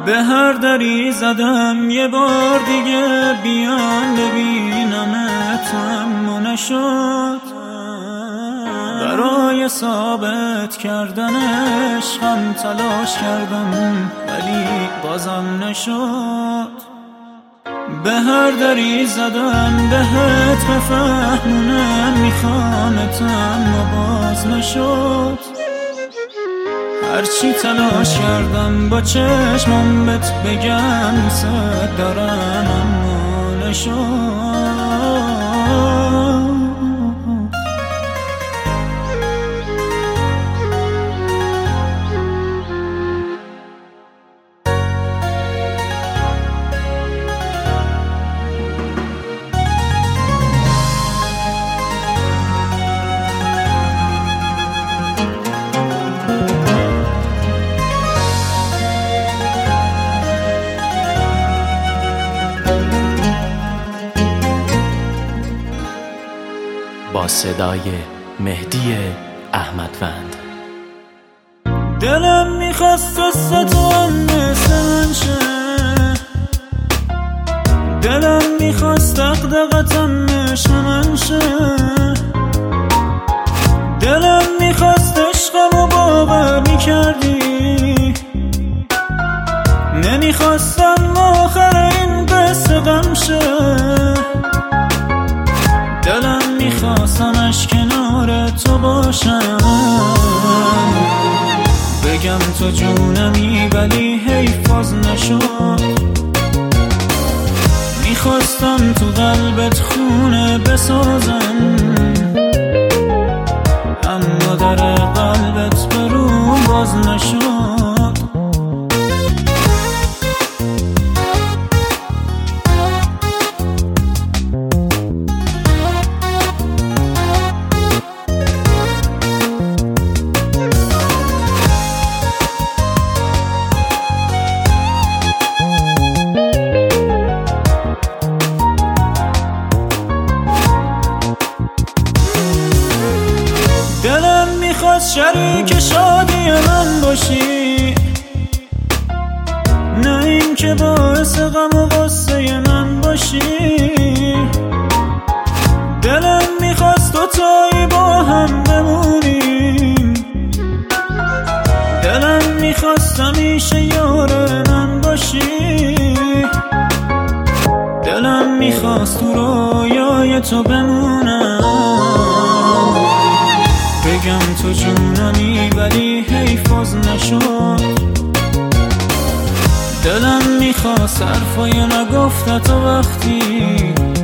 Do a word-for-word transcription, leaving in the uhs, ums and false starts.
به هر دری زدم یه بار دیگه بیان ببینمت، اما نشد. برای ثابت کردن عشقم تلاش کردم ولی بازم نشد. به هر دری زدم بهت بفهمونم میخوامت، اما باز نشد. هرچی تلاش کردم با چشمم بهت بگم صد دارم، اما نشد. با صدای مهدی احمدوند. دلم میخواست قصه تو هم مثل من شه، دلم میخواست دقدقتم مثل من شه، دلم میخواست عشقمو باور میکردی، نمیخواستم آخر این قصه غم شه. دلم میخواستمش کنار تو باشم، بگم تو جونمی ولی حیف باز نشد. میخواستم تو قلبت خونه بسازم، اما در قلبت بروم باز نشد. دلم میخواست شریک شادی من باشی، نه این که باعث غم و غصه من باشی. دلم میخواست دوتایی با هم بمونیم، دلم میخواست همیشه یار من باشی. دلم میخواست تو رویای تو بمونم، بگم تو جونمی ولی حیف باز نشد. دلم میخواست حرفای نگفته تو وقتی